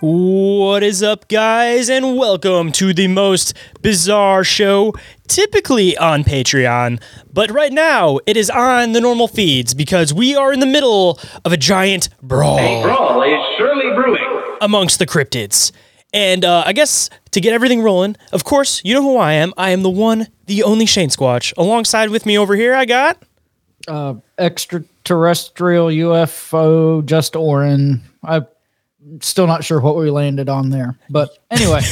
What is up, guys, and welcome to the most bizarre show typically on Patreon, but right now it is on the normal feeds because we are in the middle of a giant brawl. A brawl is surely brewing amongst the cryptids. And I guess to get everything rolling, of course, you know who I am. I am the one, the only Shane Squatch. Alongside with me over here, I got... extraterrestrial UFO, just Orin. I'm still not sure what we landed on there. But anyway,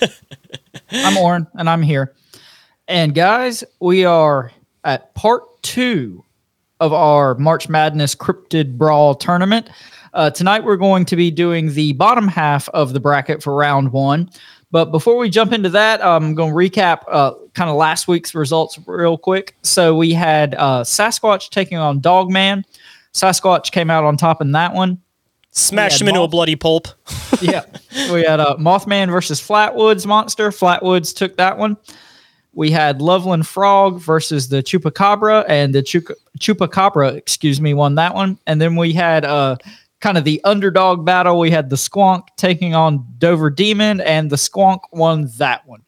I'm Orin, and I'm here. And guys, we are at part 2 of our March Madness Cryptid Brawl tournament. Tonight, we're going to be doing the bottom half of the bracket for round 1. But before we jump into that, I'm going to recap kind of last week's results real quick. So we had Sasquatch taking on Dogman. Sasquatch came out on top in that one. Smashed him into a bloody pulp. Yeah. We had Mothman versus Flatwoods Monster. Flatwoods took that one. We had Loveland Frog versus the Chupacabra, and the Chupacabra, won that one. And then we had kind of the underdog battle. We had the Squonk taking on Dover Demon, and the Squonk won that one.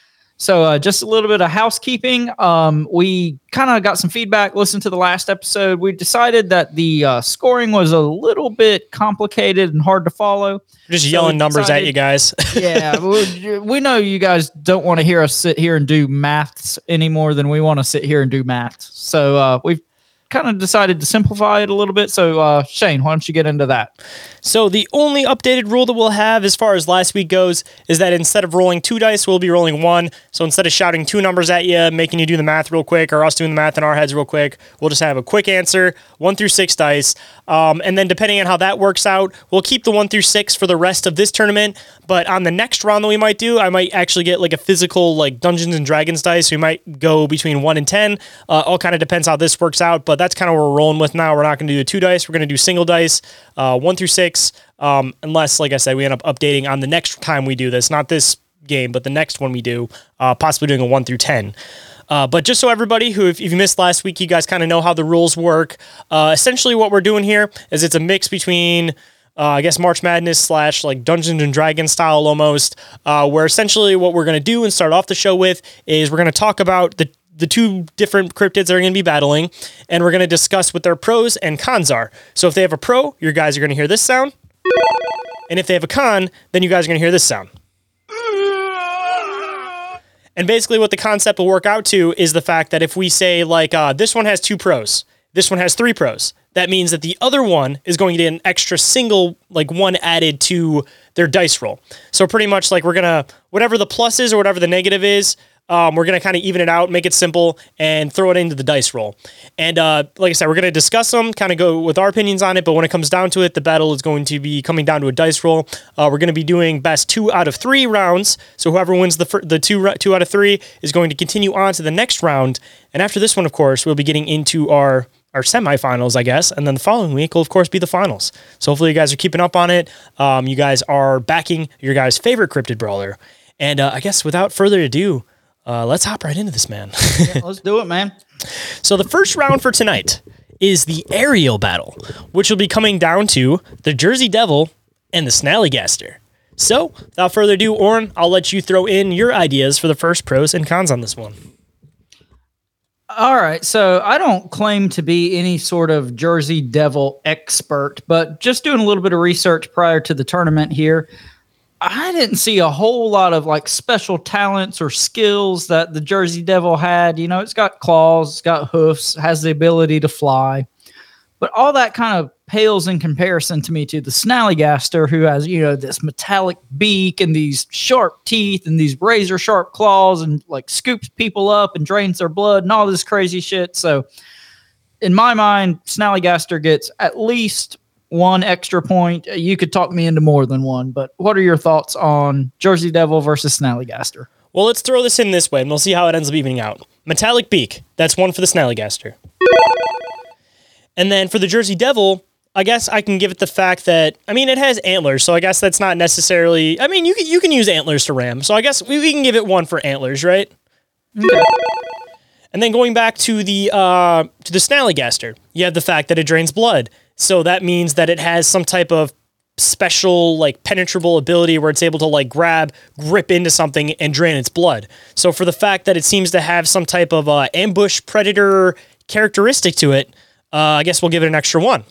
So just a little bit of housekeeping. We kind of got some feedback, listened to the last episode. We decided that the scoring was a little bit complicated and hard to follow. Just yelling numbers at you guys. Yeah, we know you guys don't want to hear us sit here and do maths any more than we want to sit here and do maths. So we've kind of decided to simplify it a little bit. So Shane, why don't you get into that? So the only updated rule that we'll have as far as last week goes is that instead of rolling 2 dice, we'll be rolling 1. So instead of shouting 2 numbers at you, making you do the math real quick, or us doing the math in our heads real quick, we'll just have a quick answer, 1 through 6 dice. And then depending on how that works out, we'll keep the 1 through 6 for the rest of this tournament. But on the next round that we might do, I might actually get like a physical like Dungeons and Dragons dice. We might go between 1 and 10. All kind of depends how this works out, but that's kind of what we're rolling with now. We're not going to do the 2 dice. We're going to do single dice, 1 through 6. Unless, like I said, we end up updating on the next time we do this, not this game, but the next one we do, possibly doing a 1 through 10. But just so everybody who, if you missed last week, you guys kind of know how the rules work. Essentially what we're doing here is it's a mix between, I guess, March Madness / like Dungeons and Dragons style almost, where essentially what we're going to do and start off the show with is we're going to talk about the 2 different cryptids that are going to be battling, and we're going to discuss what their pros and cons are. So if they have a pro, you guys are going to hear this sound. And if they have a con, then you guys are going to hear this sound. And basically what the concept will work out to is the fact that if we say, like, this one has 2 pros, this one has 3 pros, that means that the other one is going to get an extra single, like, 1 added to their dice roll. So pretty much, like, we're going to, whatever the plus is or whatever the negative is, we're going to kind of even it out, make it simple, and throw it into the dice roll. And like I said, we're going to discuss them, kind of go with our opinions on it, but when it comes down to it, the battle is going to be coming down to a dice roll. We're going to be doing best 2 out of 3 rounds, so whoever wins the 2 out of 3 is going to continue on to the next round. And after this one, of course, we'll be getting into our semifinals, I guess, and then the following week will, of course, be the finals. So hopefully you guys are keeping up on it. You guys are backing your guys' favorite cryptid brawler. And I guess without further ado, let's hop right into this, man. Yeah, let's do it, man. So the first round for tonight is the aerial battle, which will be coming down to the Jersey Devil and the Snallygaster. So without further ado, Orin, I'll let you throw in your ideas for the first pros and cons on this one. All right, so I don't claim to be any sort of Jersey Devil expert, but just doing a little bit of research prior to the tournament here, I didn't see a whole lot of like special talents or skills that the Jersey Devil had. You know, it's got claws, it's got hoofs, has the ability to fly, but all that kind of pales in comparison to me to the Snallygaster, who has, you know, this metallic beak and these sharp teeth and these razor sharp claws and like scoops people up and drains their blood and all this crazy shit. So in my mind, Snallygaster gets at least 1 extra point. You could talk me into more than 1, but what are your thoughts on Jersey Devil versus Snallygaster? Well, let's throw this in this way, and we'll see how it ends up evening out. Metallic beak, that's 1 for the Snallygaster. And then for the Jersey Devil, I guess I can give it the fact that, I mean, it has antlers, so I guess that's not necessarily, I mean, you can use antlers to ram, so I guess we can give it 1 for antlers, right? Okay. And then going back to the Snallygaster, you have the fact that it drains blood. So that means that it has some type of special like penetrable ability where it's able to like grip into something and drain its blood. So for the fact that it seems to have some type of ambush predator characteristic to it, I guess we'll give it an extra 1.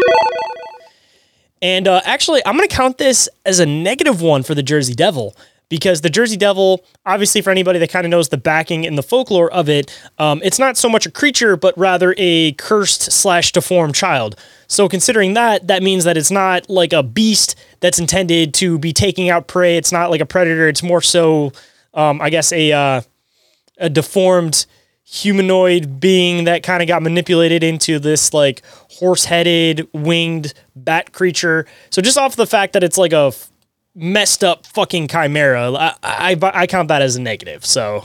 And actually, I'm going to count this as a -1 for the Jersey Devil, because the Jersey Devil, obviously for anybody that kind of knows the backing and the folklore of it, it's not so much a creature, but rather a cursed/deformed child. So considering that, that means that it's not like a beast that's intended to be taking out prey. It's not like a predator. It's more so, I guess, a deformed humanoid being that kind of got manipulated into this like horse-headed winged bat creature. So just off the fact that it's like a messed up fucking chimera, I count that as a negative. So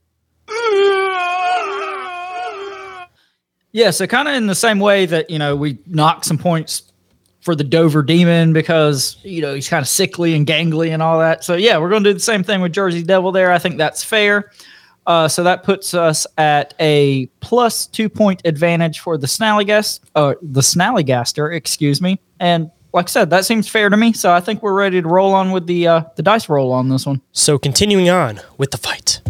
yeah, so kind of in the same way that, we knock some points for the Dover Demon because, he's kind of sickly and gangly and all that. So yeah, we're going to do the same thing with Jersey Devil there. I think that's fair. So that puts us at a plus 2-point advantage for the Snallygaster, excuse me. And like I said, that seems fair to me. So I think we're ready to roll on with the dice roll on this one. So continuing on with the fight.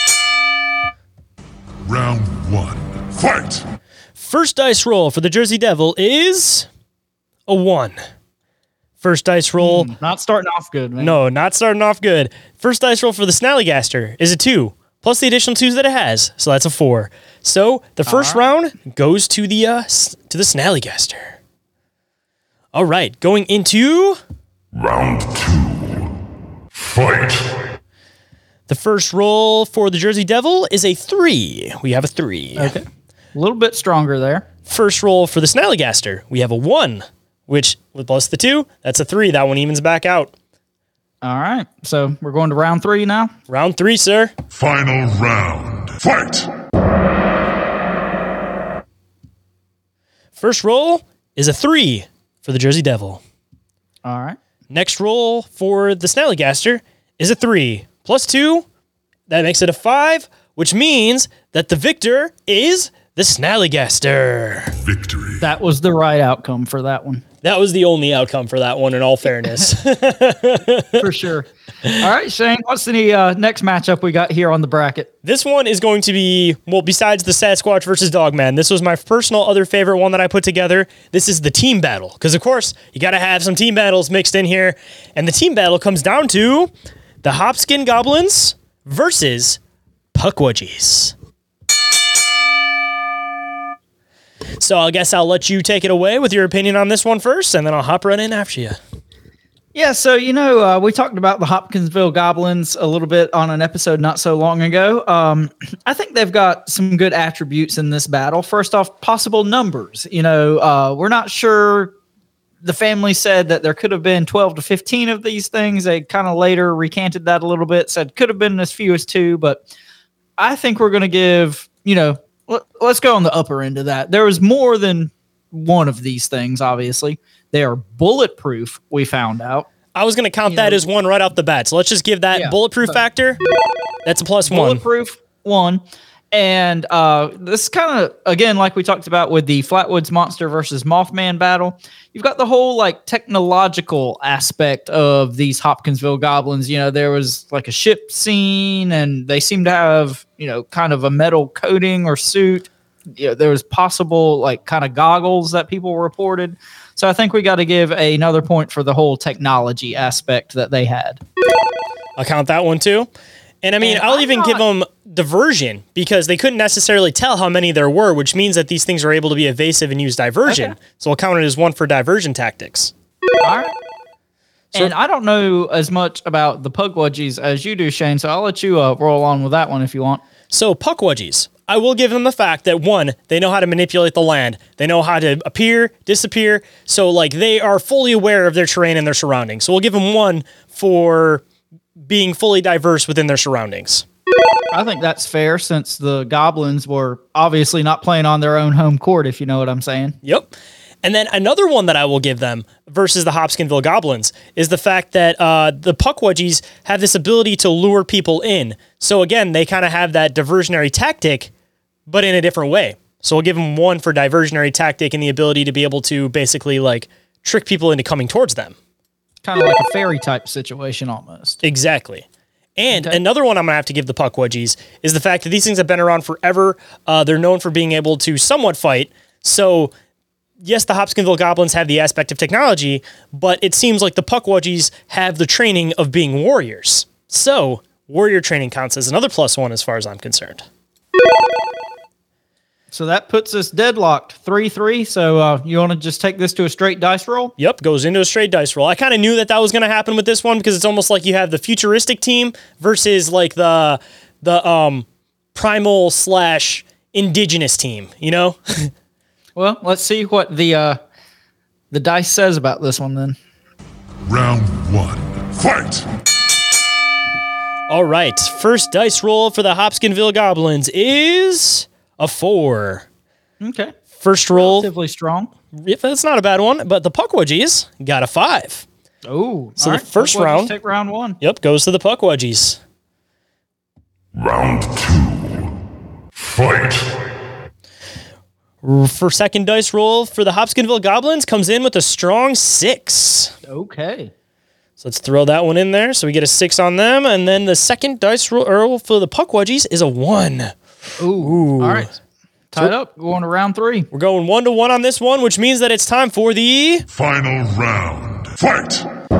Round 1. Fight! First dice roll for the Jersey Devil is a 1. First dice roll. Not starting off good, man. No, not starting off good. First dice roll for the Snallygaster is a 2. Plus the additional 2s that it has, so that's a 4. So the first round goes to the Snallygaster. All right, going into Round 2. Fight! The first roll for the Jersey Devil is a 3. We have a 3. Okay. A little bit stronger there. First roll for the Snallygaster, we have a 1, which with plus the 2, that's a 3. That one evens back out. All right, so we're going to round 3 now. Round 3, sir. Final round. Fight! First roll is a 3 for the Jersey Devil. All right. Next roll for the Snallygaster is a 3. Plus 2, that makes it a 5, which means that the victor is the Snallygaster. Victory. That was the right outcome for that one. That was the only outcome for that one, in all fairness. For sure. All right, Shane, what's the next matchup we got here on the bracket? This one is going to be, well, besides the Sasquatch versus Dogman, this was my personal other favorite one that I put together. This is the team battle. Because, of course, you got to have some team battles mixed in here. And the team battle comes down to the Hopskin Goblins versus Pukwudgies. So I guess I'll let you take it away with your opinion on this one first, and then I'll hop right in after you. Yeah, so, we talked about the Hopkinsville Goblins a little bit on an episode not so long ago. I think they've got some good attributes in this battle. First off, possible numbers. We're not sure. The family said that there could have been 12 to 15 of these things. They kind of later recanted that a little bit, said could have been as few as 2, but I think we're going to give, let's go on the upper end of that. There was more than one of these things, obviously. They are bulletproof, we found out. I was going to count that as 1 right off the bat. So let's just give that bulletproof factor. That's a plus 1. Bulletproof 1. And this is kind of, again, like we talked about with the Flatwoods Monster versus Mothman battle. You've got the whole technological aspect of these Hopkinsville Goblins. There was a ship scene, and they seem to have, kind of a metal coating or suit. There was possible kind of goggles that people reported. So I think we got to give another point for the whole technology aspect that they had. I'll count that one too. And I mean, I'll even give them diversion, because they couldn't necessarily tell how many there were, which means that these things are able to be evasive and use diversion. Okay. So I'll count it as 1 for diversion tactics. All right. And I don't know as much about the Pukwudgies as you do, Shane, so I'll let you roll on with that one if you want. So Pukwudgies, I will give them the fact that, 1, they know how to manipulate the land. They know how to appear, disappear. So they are fully aware of their terrain and their surroundings. So we'll give them 1 for being fully diverse within their surroundings. I think that's fair, since the goblins were obviously not playing on their own home court, if you know what I'm saying. Yep. And then another one that I will give them versus the Hopkinsville Goblins is the fact that the Pukwudgies have this ability to lure people in. So again, they kind of have that diversionary tactic, but in a different way. So we'll give them 1 for diversionary tactic and the ability to be able to basically trick people into coming towards them. Kind of like a fairy type situation almost. Exactly. And Okay. another one I'm going to have to give the Puckwudgies is the fact that these things have been around forever. They're known for being able to somewhat fight. So, yes, the Hopkinsville Goblins have the aspect of technology, but it seems like the Puckwudgies have the training of being warriors. So, warrior training counts as another +1 as far as I'm concerned. So that puts us deadlocked 3-3. So you want to just take this to a straight dice roll? Yep, goes into a straight dice roll. I kind of knew that was going to happen with this one because it's almost like you have the futuristic team versus like the primal / indigenous team, you know? Well, let's see what the dice says about this one then. Round 1. Fight! All right, first dice roll for the Hopkinsville Goblins is a 4. Okay. First roll, Relatively strong. if that's not a bad one, but the Puckwudgies got a 5. Oh, So the first round- Take round 1. Yep, goes to the Puckwudgies. Round 2. Fight! For second dice roll for the Hopkinsville Goblins comes in with a strong 6. Okay. So let's throw that one in there. So we get a 6 on them, and then the second dice roll for the Puckwudgies is a 1. Ooh. All right. Tied up. Going to round 3. We're going 1-1 on this one, which means that it's time for the Final round. Fight!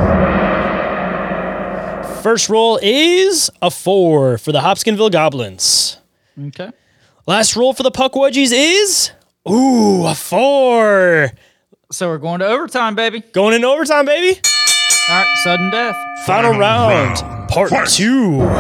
first roll is a 4 for the Hopkinsville Goblins. Okay. Last roll for the Puckwudgies is a 4. So we're going to overtime, baby. Going into overtime, baby. All right. Sudden death. Final round, part Fight. 2.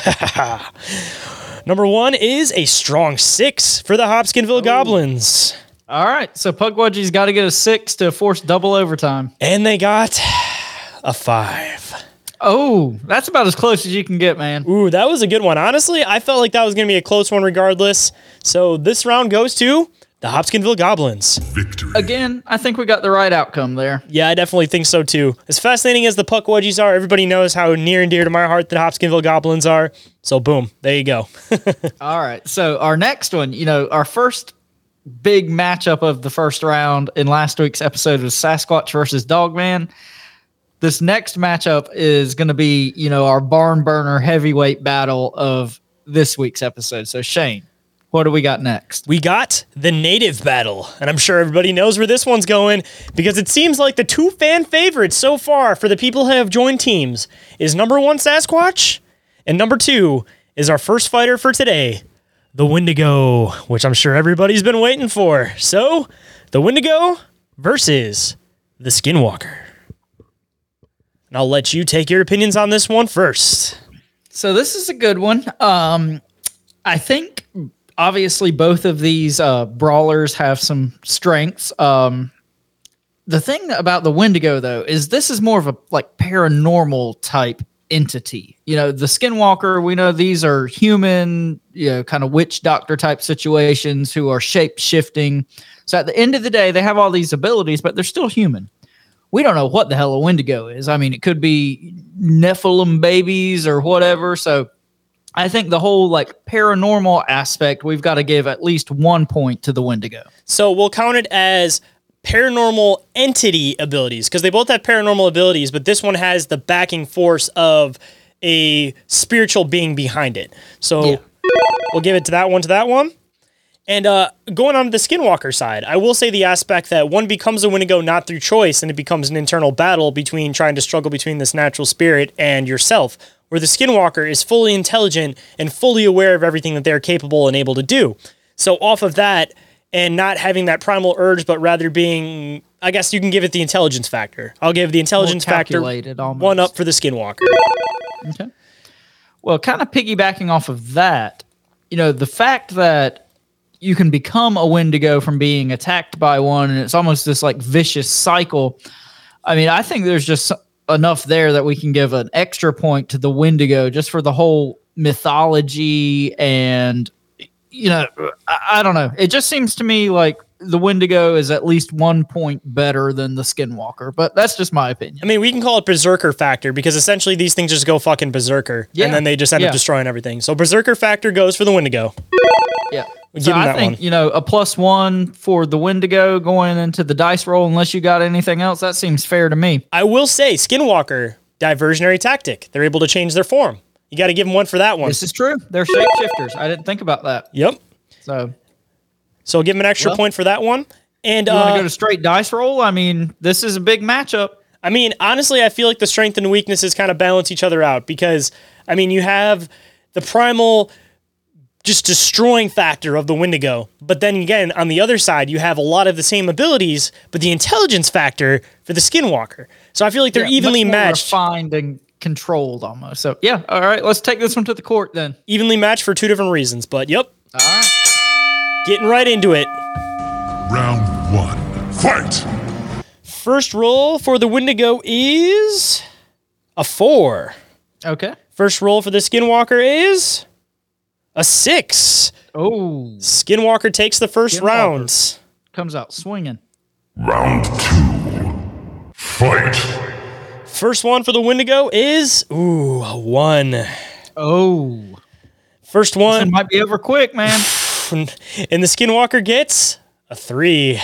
Number 1 is a strong 6 for the Hopkinsville Goblins. All right. So Puckwudgies got to get a 6 to force double overtime. And they got a 5. Oh, that's about as close as you can get, man. Ooh, that was a good one. Honestly, I felt like that was going to be a close one regardless. So this round goes to the Hopkinsville Goblins. Victory. Again, I think we got the right outcome there. Yeah, I definitely think so too. As fascinating as the Puckwudgies are, everybody knows how near and dear to my heart the Hopkinsville Goblins are. So boom, there you go. All right. So our next one, our first big matchup of the first round in last week's episode was Sasquatch versus Dogman. This next matchup is going to be, our barn burner heavyweight battle of this week's episode. So Shane, what do we got next? We got the native battle, and I'm sure everybody knows where this one's going because it seems like the 2 fan favorites so far for the people who have joined teams is number 1 Sasquatch, and number 2 is our first fighter for today, the Wendigo, which I'm sure everybody's been waiting for. So, the Wendigo versus the Skinwalker. And I'll let you take your opinions on this one first. So this is a good one. I think obviously both of these brawlers have some strengths. The thing about the Wendigo though is this is more of a paranormal type entity. The Skinwalker, we know these are human, kind of witch doctor type situations who are shape shifting. So at the end of the day, they have all these abilities, but they're still human. We don't know what the hell a Wendigo is. I mean, it could be Nephilim babies or whatever. So I think the whole paranormal aspect, we've got to give at least 1 point to the Wendigo. So we'll count it as paranormal entity abilities because they both have paranormal abilities, but this one has the backing force of a spiritual being behind it. So Yeah. we'll give it to that one. And going on to the Skinwalker side, I will say the aspect that one becomes a Wendigo not through choice, and it becomes an internal battle between trying to struggle between this natural spirit and yourself, where the Skinwalker is fully intelligent and fully aware of everything that they're capable and able to do. So off of that, and not having that primal urge, but rather being, I guess you can give it the intelligence factor. I'll give the intelligence factor calculated almost. 1 up for the Skinwalker. Okay. Well, kind of piggybacking off of that, the fact that you can become a Wendigo from being attacked by one, and it's almost this vicious cycle. I mean, I think there's just enough there that we can give an extra point to the Wendigo just for the whole mythology and I don't know. It just seems to me like the Wendigo is at least 1 point better than the Skinwalker, but that's just my opinion. I mean, we can call it Berserker Factor because essentially these things just go fucking berserker, and then they just end up destroying everything. So Berserker Factor goes for the Wendigo. Yeah. We'll So give him I that think, one. a +1 for the Wendigo going into the dice roll, unless you got anything else, that seems fair to me. I will say, Skinwalker, diversionary tactic. They're able to change their form. You got to give them one for that one. This is true. They're shapeshifters. I didn't think about that. Yep. So So give them an extra point for that one. And you want to go to straight dice roll? I mean, this is a big matchup. I mean, honestly, I feel like the strength and the weaknesses kind of balance each other out because, I mean, you have the primal just destroying factor of the Wendigo. But then again, on the other side, you have a lot of the same abilities, but the intelligence factor for the Skinwalker. So I feel like they're evenly much more matched. refined and controlled almost. So yeah, all right, let's take this one to the court then. Evenly matched for two different reasons, but yep. All right. Getting right into it. Round 1. Fight! First roll for the Wendigo is a 4. Okay. First roll for the Skinwalker is a 6. Oh, Skinwalker takes the first Skinwalker. round. comes out swinging. Round 2. Fight! First one for the Wendigo is, a 1. Oh, First it one, might be over quick, man. and the Skinwalker gets a 3.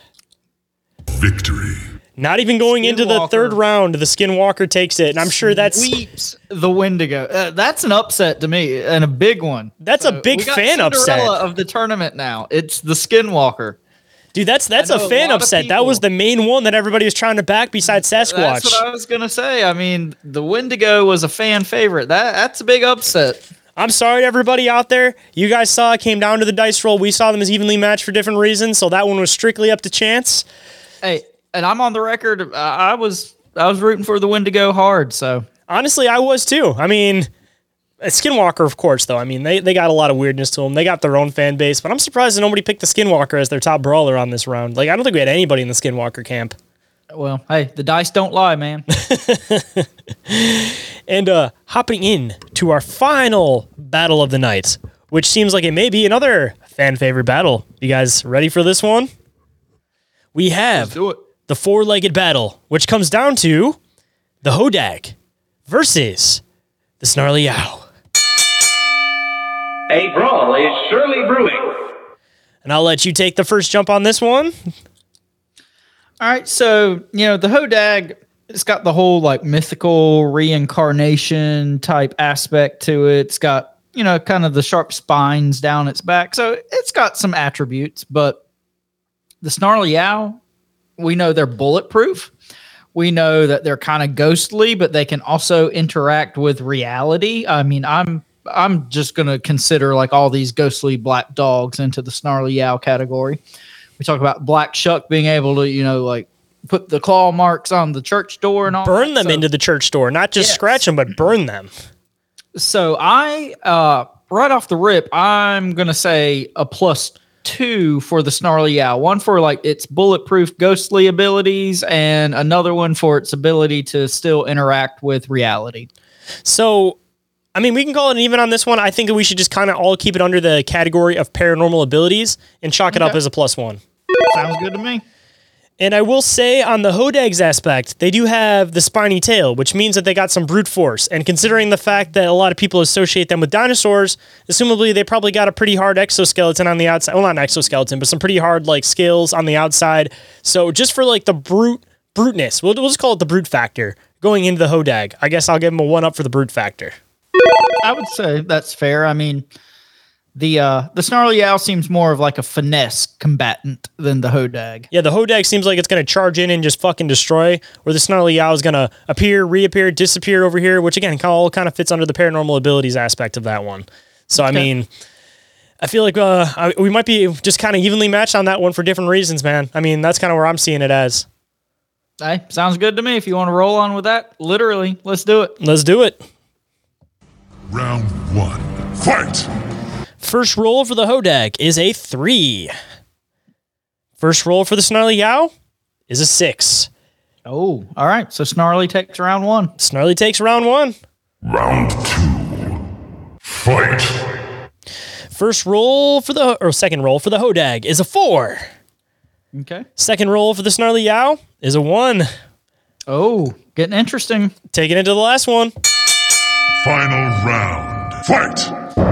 Victory. Not even going into the Skinwalker. third round, the Skinwalker takes it, and I'm sure that's Sweeps the Wendigo. That's an upset to me, and a big one. a big we got fan Cinderella upset. of the tournament now. It's the Skinwalker. Dude, that's I a know a fan lot of upset. That was people- the main one that everybody was trying to back besides Sasquatch. That's what I was gonna say. I mean, the Wendigo was a fan favorite. That's a big upset. I'm sorry to everybody out there. You guys saw it came down to the dice roll. We saw them as evenly matched for different reasons, so that one was strictly up to chance. Hey, and I'm on the record. I was rooting for the Wendigo hard. So Honestly, I was too. I mean, Skinwalker, of course, though. I mean, they got a lot of weirdness to them. They got their own fan base, but I'm surprised that nobody picked the Skinwalker as their top brawler on this round. Like, I don't think we had anybody in the Skinwalker camp. well, hey, the dice don't lie, man. And hopping in to our final battle of the night, which seems like it may be another fan favorite battle. You guys ready for this one? We have Do it. the four-legged battle, which comes down to the Hodag versus the Snarly Ow. A brawl is surely brewing. And I'll let you take the first jump on this one. All right, so the Hodag, it's got the whole like mythical reincarnation type aspect to it. It's got kind of the sharp spines down its back, so it's got some attributes. But the Snarly Owl, we know they're bulletproof. We know that they're kind of ghostly, but they can also interact with reality. I mean, I'm just gonna consider like all these ghostly black dogs into the Snarly Owl category. We talk about Black Shuck being able to, like put the claw marks on the church door and all. Burn that. them into the church door, not just Yes. scratch them, but burn them. So I, right off the rip, I'm gonna say a +2 for the Snarly Owl. One for like its bulletproof ghostly abilities, and another one for its ability to still interact with reality. So, I mean, we can call it an even on this one. I think that we should just kind of all keep it under the category of paranormal abilities and chalk it up as a +1. Sounds good to me. And I will say on the Hodag's aspect, they do have the spiny tail, which means that they got some brute force. And considering the fact that a lot of people associate them with dinosaurs, assumably they probably got a pretty hard exoskeleton on the outside. Well, not an exoskeleton, but some pretty hard like scales on the outside. So just for like the bruteness, we'll just call it the brute factor going into the Hodag. I guess I'll give them a 1 up for the brute factor. I would say that's fair. I mean, the Snarly Owl seems more of like a finesse combatant than the Hodag. Yeah, the Hodag seems like it's going to charge in and just fucking destroy, where the Snarly Owl is going to appear, reappear, disappear over here, which again all kind of fits under the paranormal abilities aspect of that one. So, I mean, I feel like we might be just kind of evenly matched on that one for different reasons, man. I mean, that's kind of where I'm seeing it as. Hey, sounds good to me. If you want to roll on with that, literally, let's do it. Let's do it. Round 1. Fight! First roll for the Hodag is a 3. First roll for the Snarly Owl is a 6. Oh, all right. So Snarly takes round 1. Snarly takes round 1. Round 2. Fight! second roll for the Hodag is a 4. Okay. Second roll for the Snarly is a 1. Oh, getting interesting. Taking it to the last one. Final round. Fight!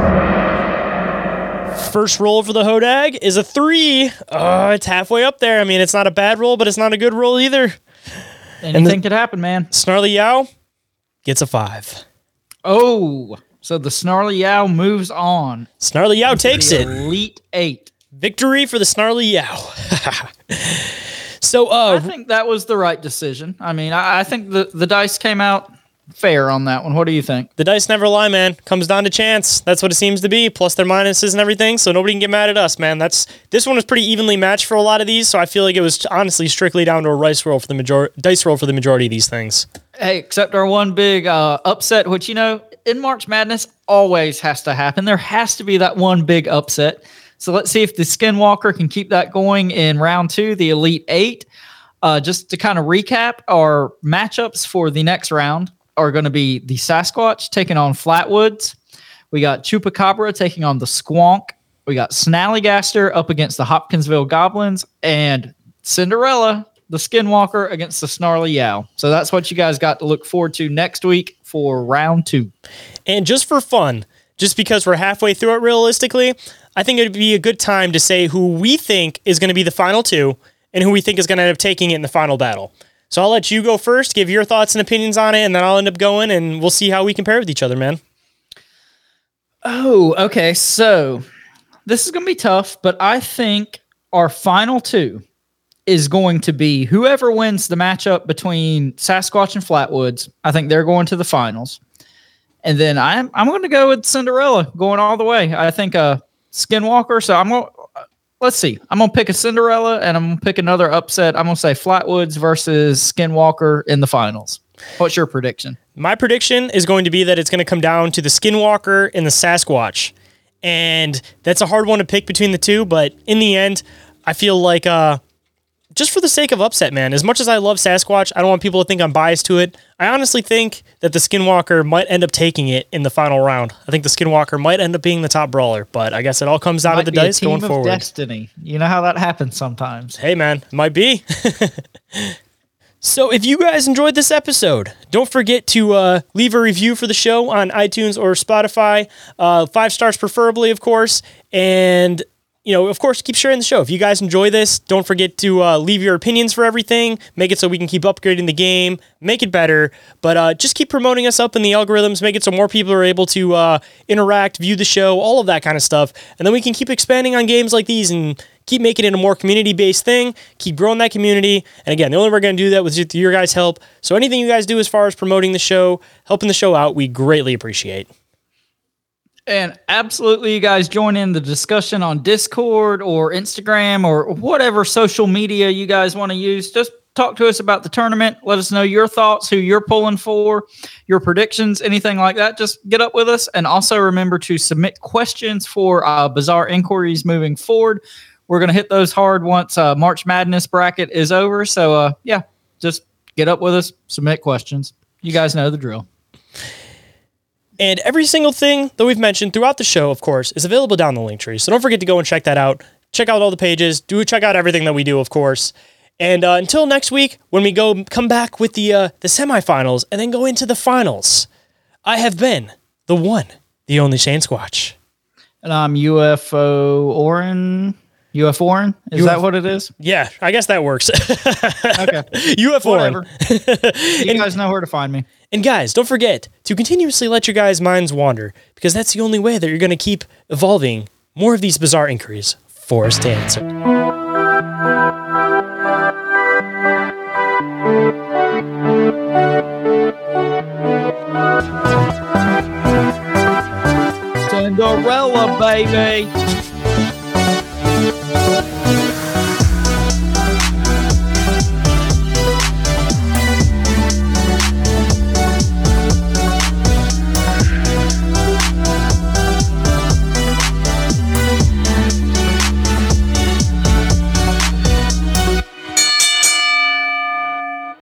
First roll for the Hodag is a 3. Oh, it's halfway up there. I mean, it's not a bad roll, but it's not a good roll either. Anything could happen, man. Snarly gets a 5. Oh, so the Snarly moves on. Snarly takes it. Elite 8. Victory for the Snarly So, I think that was the right decision. I mean, I think the dice came out fair on that one. What do you think? the dice never lie, man. Comes down to chance. That's what it seems to be, plus their minuses and everything, so nobody can get mad at us, man. This one was pretty evenly matched for a lot of these, so I feel like it was honestly strictly down to a dice roll for the majority of these things. Hey, except our one big upset, which, in March Madness always has to happen. There has to be that one big upset. So let's see if the Skinwalker can keep that going in round 2, the Elite 8. Just to kind of recap, our matchups for the next round are going to be the Sasquatch taking on Flatwoods. We got Chupacabra taking on the Squonk. We got Snallygaster up against the Hopkinsville Goblins. And Cinderella, the Skinwalker, against the Snarly Yow. So that's what you guys got to look forward to next week for round 2. And just for fun, just because we're halfway through it realistically, I think it would be a good time to say who we think is going to be the final 2 and who we think is going to end up taking it in the final battle. So I'll let you go first, give your thoughts and opinions on it, and then I'll end up going, and we'll see how we compare with each other, man. Oh, okay. So this is going to be tough, but I think our final 2 is going to be whoever wins the matchup between Sasquatch and Flatwoods. I think they're going to the finals. And then I'm going to go with Cinderella going all the way. I think Skinwalker. So let's see. I'm going to pick a Cinderella and I'm going to pick another upset. I'm going to say Flatwoods versus Skinwalker in the finals. What's your prediction? My prediction is going to be that it's going to come down to the Skinwalker and the Sasquatch. And that's a hard one to pick between the two, but in the end, I feel like just for the sake of upset, man, as much as I love Sasquatch, I don't want people to think I'm biased to it. I honestly think that the Skinwalker might end up taking it in the final round. I think the Skinwalker might end up being the top brawler, but I guess it all comes down to the dice going forward. Destiny. You know how that happens sometimes. Hey, man, it might be. So if you guys enjoyed this episode, don't forget to leave a review for the show on iTunes or Spotify. 5 stars preferably, of course. And of course, keep sharing the show. If you guys enjoy this, don't forget to leave your opinions for everything. Make it so we can keep upgrading the game, make it better. But just keep promoting us up in the algorithms. Make it so more people are able to interact, view the show, all of that kind of stuff. And then we can keep expanding on games like these and keep making it a more community-based thing. Keep growing that community. And again, the only way we're going to do that with your guys' help. So anything you guys do as far as promoting the show, helping the show out, we greatly appreciate. And absolutely, you guys join in the discussion on Discord or Instagram or whatever social media you guys want to use. Just talk to us about the tournament. Let us know your thoughts, who you're pulling for, your predictions, anything like that. Just get up with us. And also remember to submit questions for Bizarre Inquiries moving forward. We're going to hit those hard once March Madness bracket is over. So, just get up with us, submit questions. You guys know the drill. And every single thing that we've mentioned throughout the show, of course, is available down the link tree. So don't forget to go and check that out. Check out all the pages. Check out everything that we do, of course. And until next week, when we come back with the semifinals and then go into the finals, I have been the one, the only Shane Squatch. And I'm UFO Oren. UF Oren? Is that what it is? Yeah, I guess that works. Okay. UF Oren. You guys know where to find me. And guys, don't forget to continuously let your guys' minds wander, because that's the only way that you're going to keep evolving more of these bizarre inquiries for us to answer. Cinderella, baby.